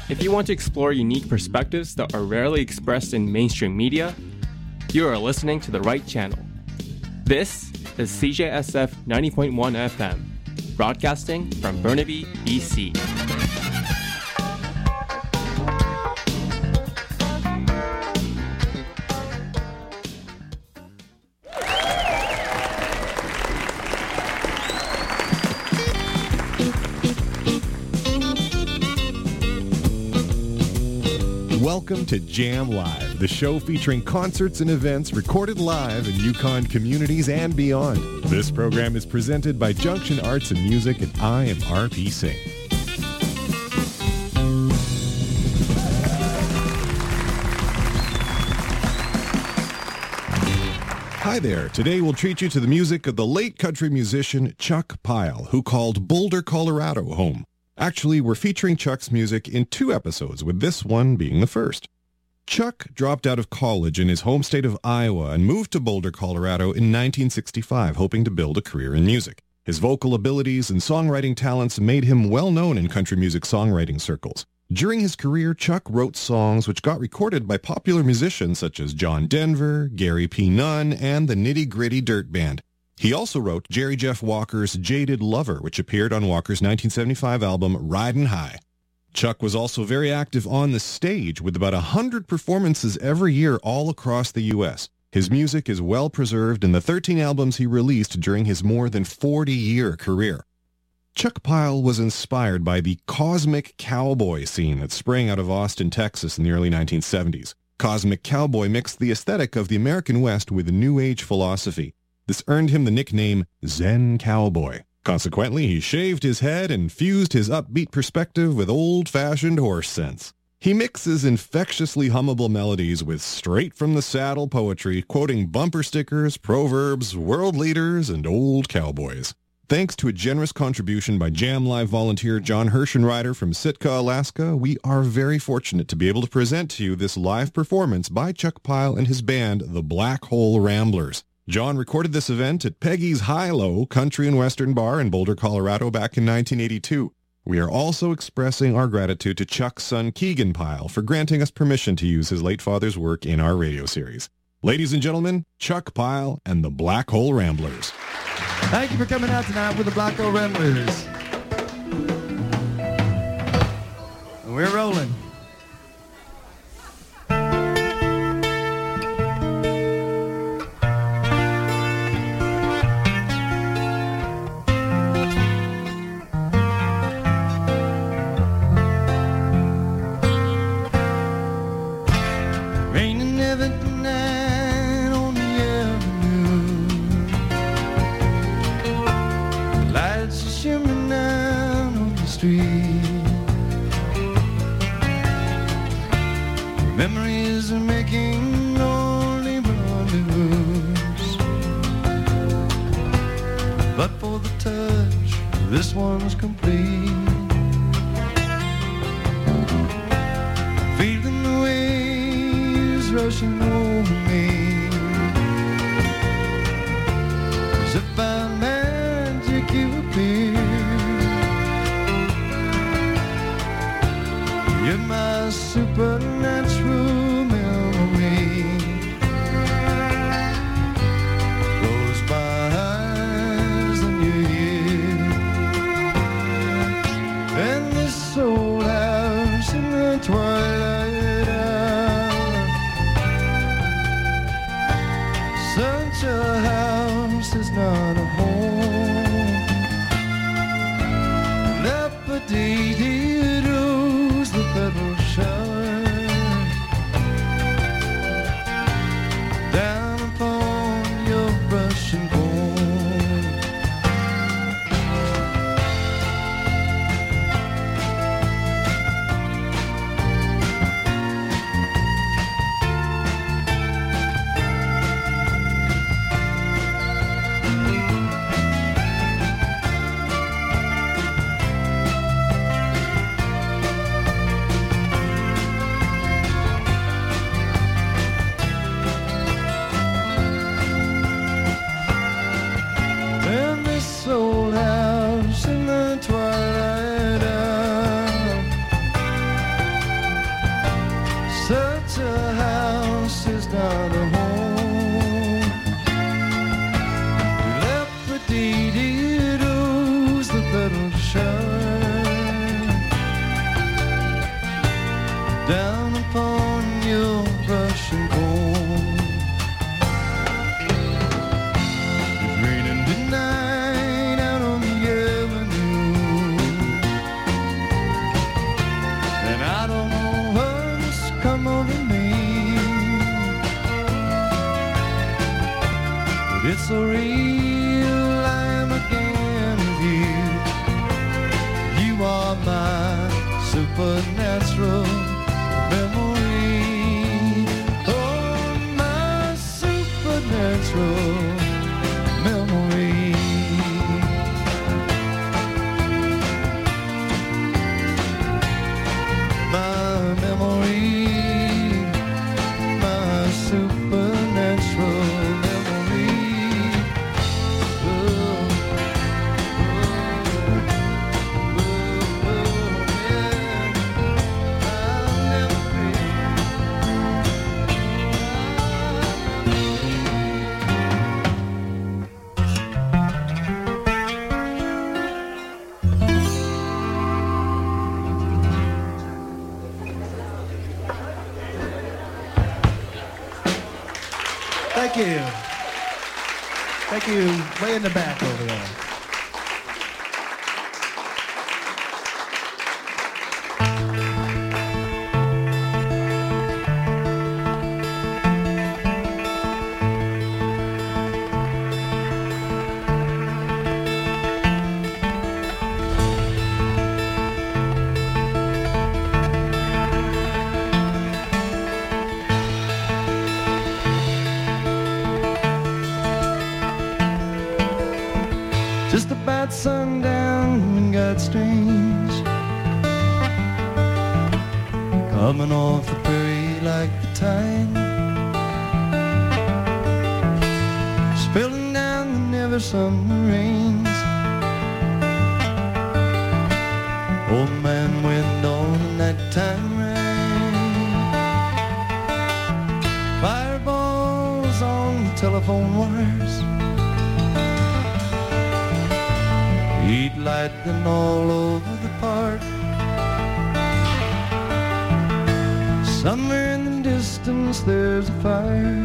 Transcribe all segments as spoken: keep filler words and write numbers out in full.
If you want to explore unique perspectives that are rarely expressed in mainstream media, you are listening to the right channel. This is C J S F ninety point one F M, broadcasting from Burnaby, B C. Welcome to Jam Live, the show featuring concerts and events recorded live in Yukon communities and beyond. This program is presented by Junction Arts and Music, and I am R P Singh. Hi there. Today we'll treat you to the music of the late country musician Chuck Pyle, who called Boulder, Colorado home. Actually, we're featuring Chuck's music in two episodes, with this one being the first. Chuck dropped out of college in his home state of Iowa and moved to Boulder, Colorado in nineteen sixty-five, hoping to build a career in music. His vocal abilities and songwriting talents made him well known in country music songwriting circles. During his career, Chuck wrote songs which got recorded by popular musicians such as John Denver, Gary P. Nunn, and the Nitty Gritty Dirt Band. He also wrote Jerry Jeff Walker's Jaded Lover, which appeared on Walker's nineteen seventy-five album Ridin' High. Chuck was also very active on the stage, with about one hundred performances every year all across the U S. His music is well preserved in the thirteen albums he released during his more than forty-year career. Chuck Pyle was inspired by the cosmic cowboy scene that sprang out of Austin, Texas in the early nineteen seventies. Cosmic cowboy mixed the aesthetic of the American West with New Age philosophy. This earned him the nickname Zen Cowboy. Consequently, he shaved his head and fused his upbeat perspective with old-fashioned horse sense. He mixes infectiously hummable melodies with straight-from-the-saddle poetry, quoting bumper stickers, proverbs, world leaders, and old cowboys. Thanks to a generous contribution by Jam Live volunteer John Hershenrider from Sitka, Alaska, we are very fortunate to be able to present to you this live performance by Chuck Pyle and his band, the Black Hole Ramblers. John recorded this event at Peggy's High-Low Country and Western Bar in Boulder, Colorado back in nineteen eighty-two. We are also expressing our gratitude to Chuck's son Keegan Pyle for granting us permission to use his late father's work in our radio series. Ladies and gentlemen, Chuck Pyle and the Black Hole Ramblers. Thank you for coming out tonight with the Black Hole Ramblers. We're rolling. Memories are making lonely rendezvous, but for the touch, this one's complete. Feeling the waves rushing over me, as if by magic you appear. You're my supernatural memory. Close my eyes and you're here. And this old house in the twilight hour, such a house is not a home. Dilapidated rose, the pebble shower, Thank you. Thank you. Way in the back over there. Just about sundown, got strange, coming off the prairie like the tide, spilling down the never summer rains. Old man went on a nighttime ride, fireballs on the telephone wires, heat lightning all over the park. Somewhere in the distance there's a fire.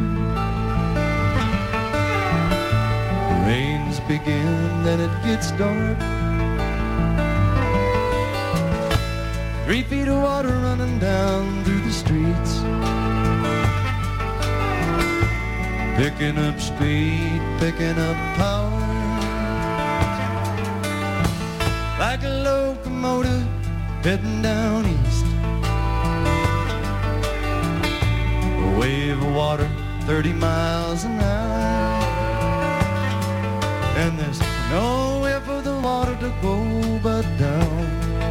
The rains begin, then it gets dark. Three feet of water running down through the streets, picking up speed, picking up power. Like a locomotive heading down east, a wave of water thirty miles an hour, and there's nowhere for the water to go but down.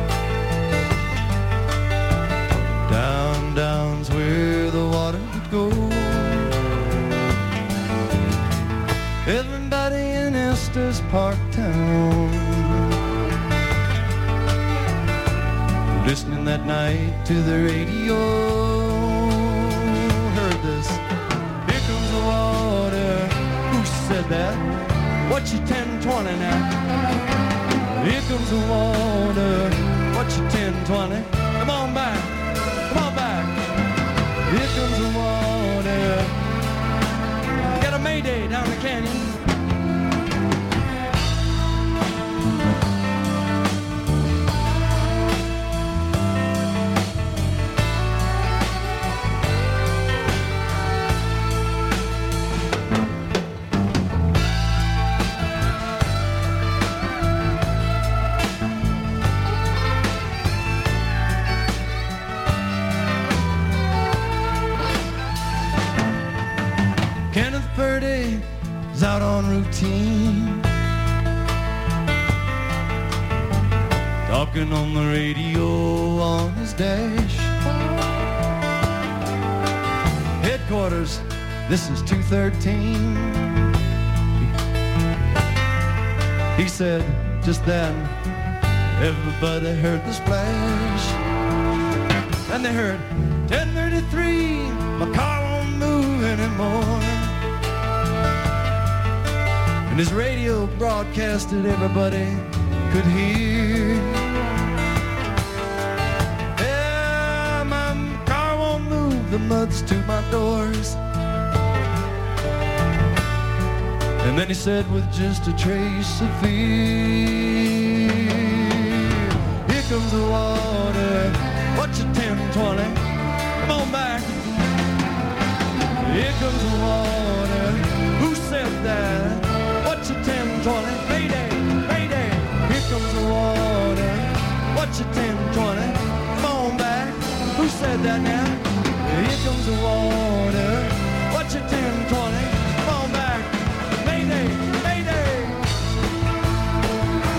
Down, down's where the water would go. Everybody in Estes Park town, listening that night to the radio, heard this, here comes the water. Who said that? What's your ten twenty now? Here comes the water. What's your ten twenty? Come on back, come on back. Here comes the water. Got a mayday down the canyon. Purdy is out on routine, talking on the radio on his dash. Headquarters, this is two thirteen. He said just then, everybody heard the splash, and they heard ten thirty-three, my car won't move anymore. His radio broadcasted, everybody could hear. Yeah, my car won't move, the mud's to my doors. And then he said with just a trace of fear, here comes the water, what's your ten twenty? Come on back. Here comes the water, who said that? What's your ten twenty? Mayday, mayday. Here comes the water. What's your ten twenty? Come on back. Who said that now? Here comes the water. What's your ten twenty? Come on back. Mayday, mayday.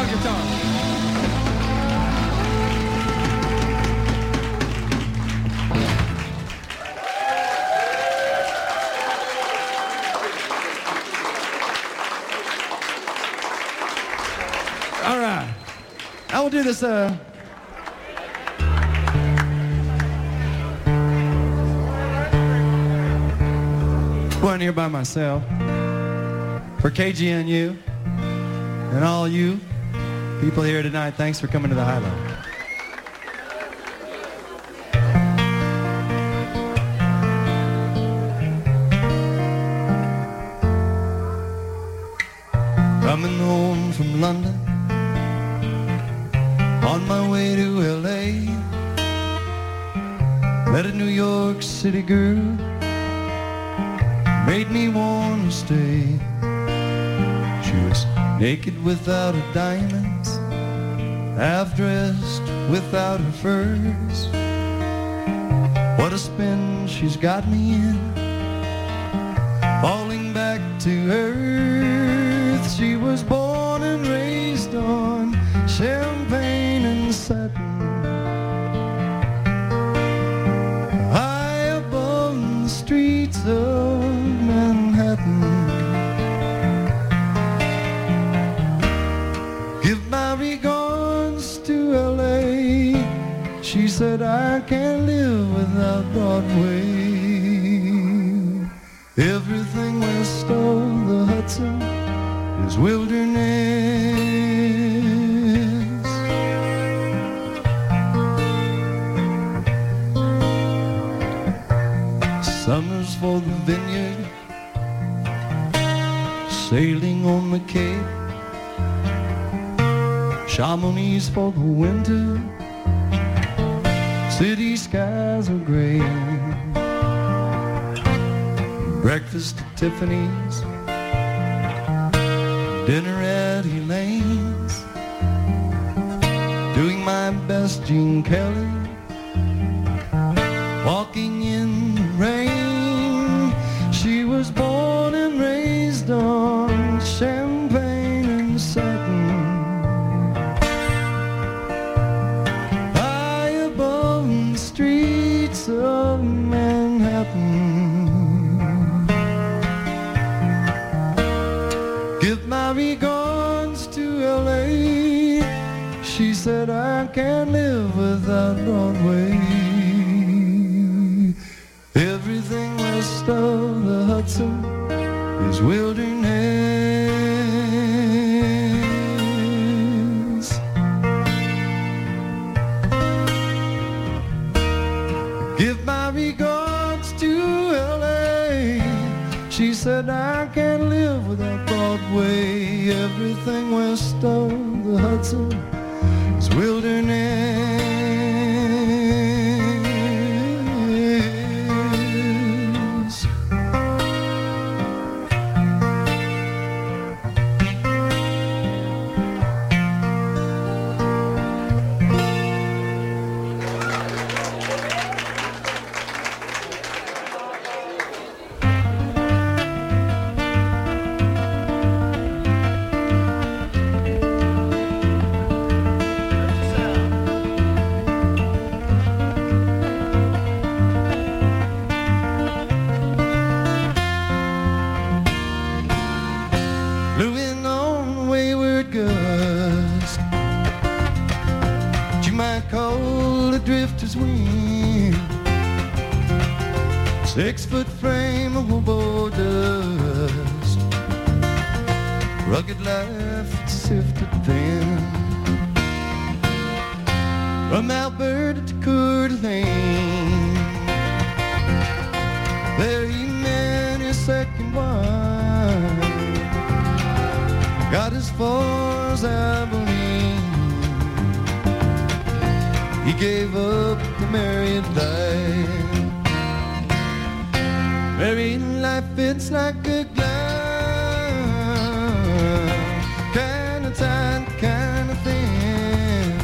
guitar. All right. I will do this, uh... one here by myself. For K G N U and all you people here tonight, thanks for coming to the High-Low. Coming home from London, on my way to L A, met a New York City girl, made me want to stay. She was naked without her diamonds, half dressed without her furs. What a spin she's got me in, falling back to earth. She was born and raised on champagne and satin, high above the streets of Manhattan. Give my regards to L A. She said I can't live without Broadway. Everything west of the Hudson is wilderness. Summers for the vineyard, sailing on the Cape, Chamonix for the winter, city skies are gray. Breakfast at Tiffany's, dinner at Elaine's, doing my best Gene Kelly, walking in the rain. She was born and raised on champagne and satin, high above the streets of Manhattan. Give my regards to L A. She said I can't live without Broadway. Everything west of the Hudson is wilderness. Give my regards to L A. She said I can't live without Broadway. Everything west of the Hudson is wilderness. Six foot frame of hobo dust, rugged life sifted thin, from Alberta to Coeur d'Alene. There he met his second wife, got as far as Abilene. He gave up the married life. Married life, it's like a glove, kind of tight, kind of thin.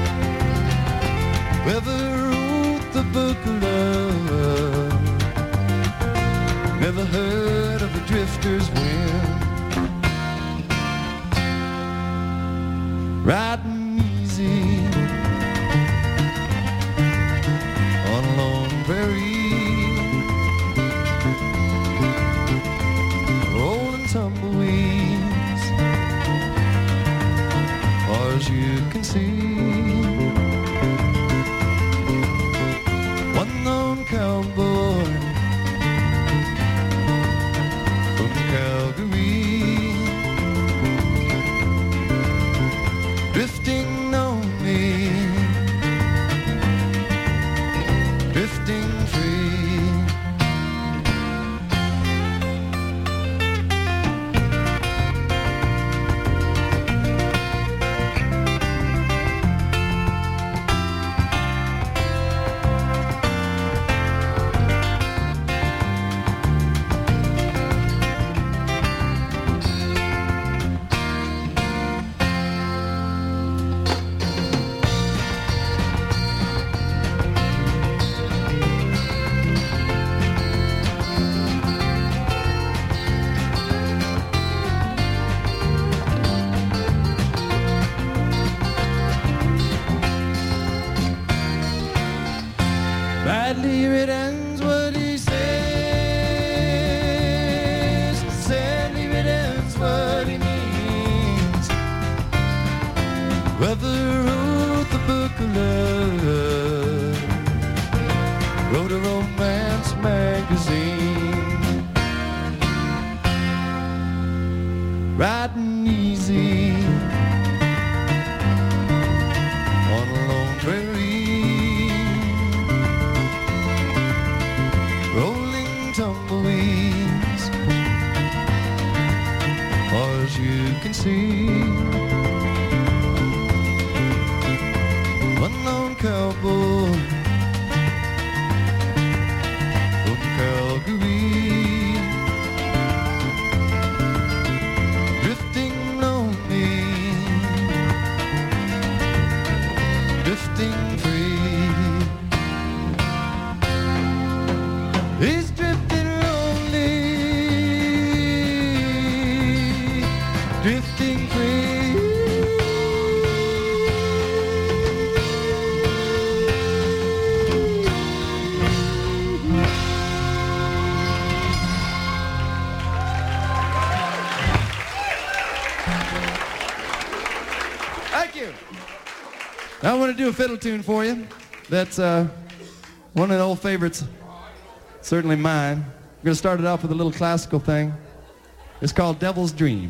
Whoever wrote the book of love never heard of a drifter's whim. riding easy on a lone prairie, rolling tumbleweeds, far as you can see. One lone cowboy from Calgary, drifting lonely, drifting free. Badly it ends what he says, sadly it ends what he means. Whoever wrote the book of love wrote a romance magazine, riding easy on a lone prairie, rolling tumbleweeds, far as you can see. One lone cowboy from Calgary, drifting lonely, drifting free. He's drifting lonely, drifting free. Thank you. Now I want to do a fiddle tune for you. That's uh, one of the old favorites. Certainly mine. I'm going to start it off with a little classical thing. It's called Devil's Dream.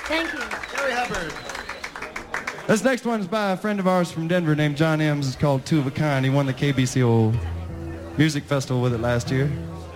Thank you. Gary Hubbard. This next one is by a friend of ours from Denver named John Ems. It's called Two of a Kind. He won the K B C O Music Festival with it last year.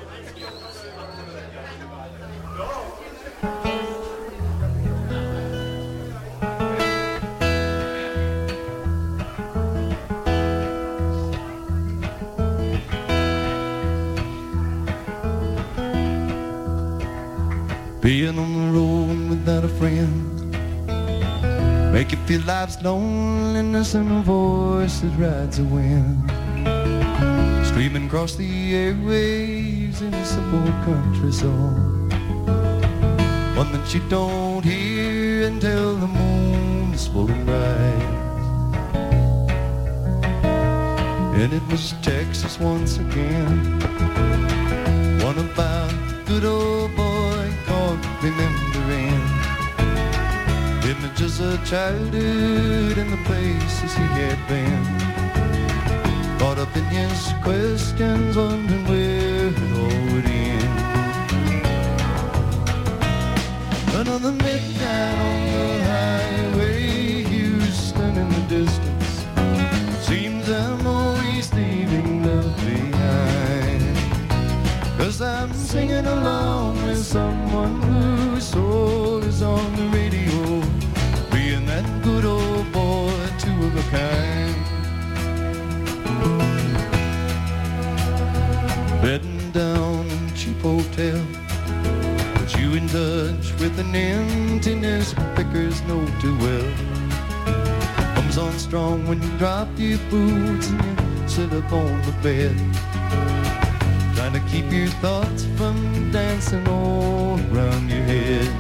Being on the road without a friend make you feel life's loneliness and a voice that rides the wind, streaming across the airwaves in a simple country song, one that you don't hear until the moon is full and bright. And it was Texas once again, one about good old boy called remembering images of childhood and the places he had been, caught up in his questions, wondering where it all would end. Another midnight on the highway, Houston in the distance, seems I'm always leaving love behind, 'cause I'm singing along with someone whose soul is on the radio, being that good old boy, two of a kind. Bedding down in a cheap hotel, put you in touch with an emptiness pickers know too well. Comes on strong when you drop your boots and you sit up on the bed, trying to keep your thoughts from dancing all around your head.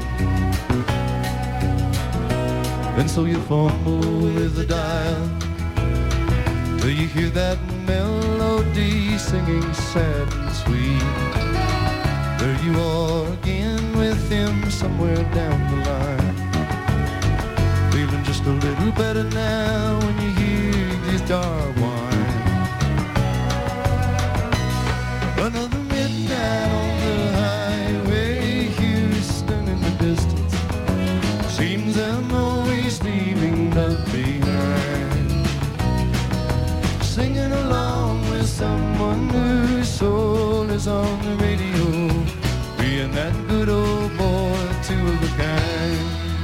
And so you fumble with the dial till you hear that melody singing sad and sweet. There you are again with him somewhere down the line, feeling just a little better now when you hear his guitar whine. Another midnight on the highway, Houston in the distance, seems I'm always leaving love behind, singing along with someone whose soul is on the radio, being that good old boy, two of a kind.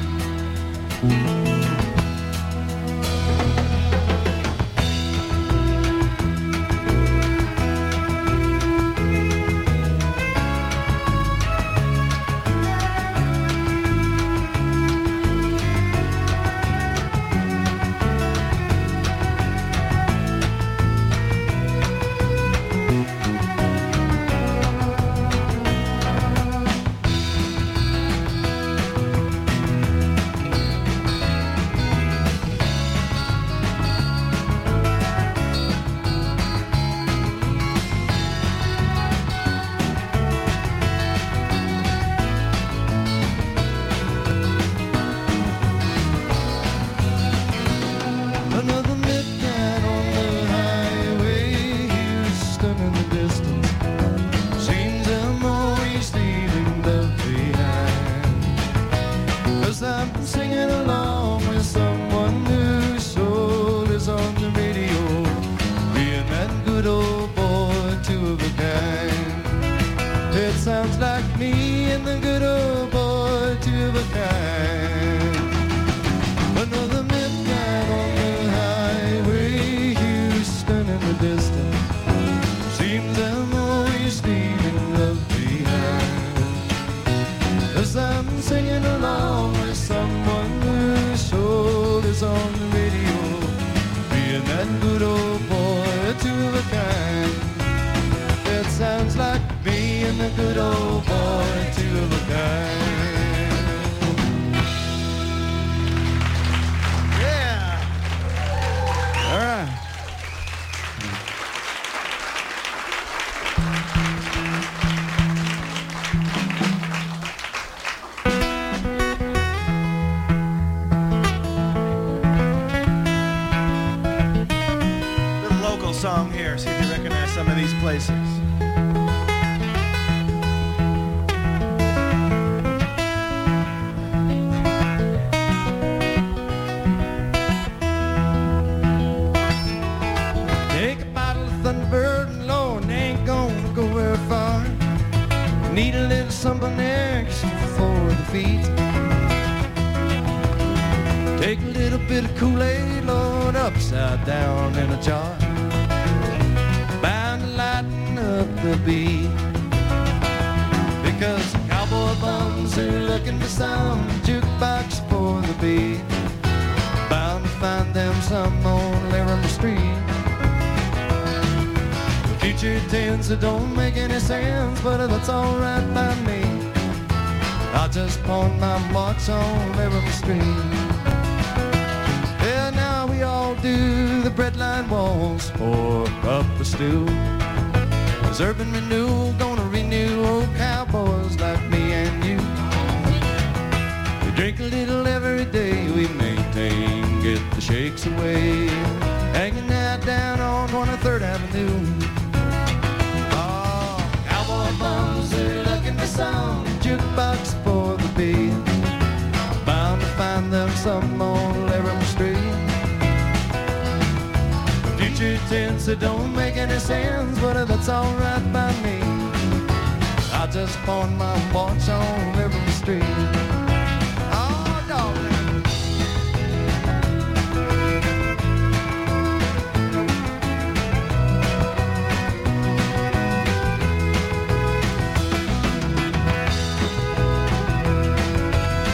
Song here, see if you recognize some of these places. feet. Take a little bit of Kool-Aid, load upside down in a jar, bound to lighten up the beat. Because cowboy bums are looking for some jukebox for the beat, bound to find them some on Laramie Street. The future tense, it don't make any sense, but that's alright by me. I'll just pawn my watch on Laramie Street. Yeah, now we all do the breadline walls for up a stew. Is urban renewal gonna renew old cowboys like me and you? We drink a little every day, we maintain, get the shakes away, hanging out down on twenty-third Avenue. Oh, cowboy bums are looking for some jukebox for the beat, bound to find them some on Laramie Street. Future tense, it don't make any sense, but that's alright by me. I just pawn my watch on Laramie Street.